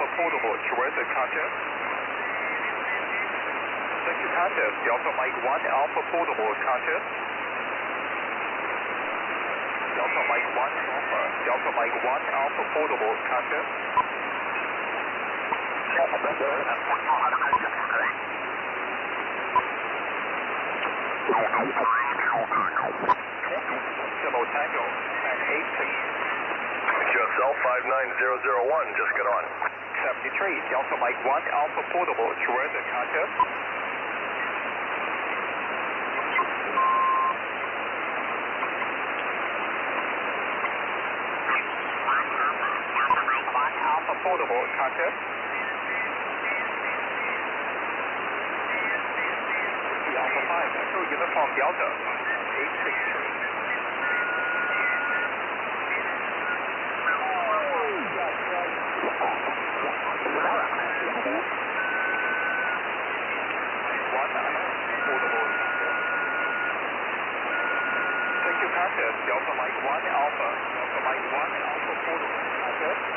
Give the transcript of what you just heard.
Alpha Portable, traverse contest. Thank you, contest. Delta Mike 1 Alpha Portable, contest. Delta Mike 1 Alpha. Delta Mike 1 Alpha Portable, contest. Kilo Tango, 10-8-6. QSL 59001, just got on. 73, Delta Mike 1 Alpha Portable, traverse contest. Alpha Portable, contest. Alpha 5, Echo Uniform Delta, 863. Thank you, contest. Delta Mike 1 Alpha. Delta Mike 1 Alpha Portable, contest.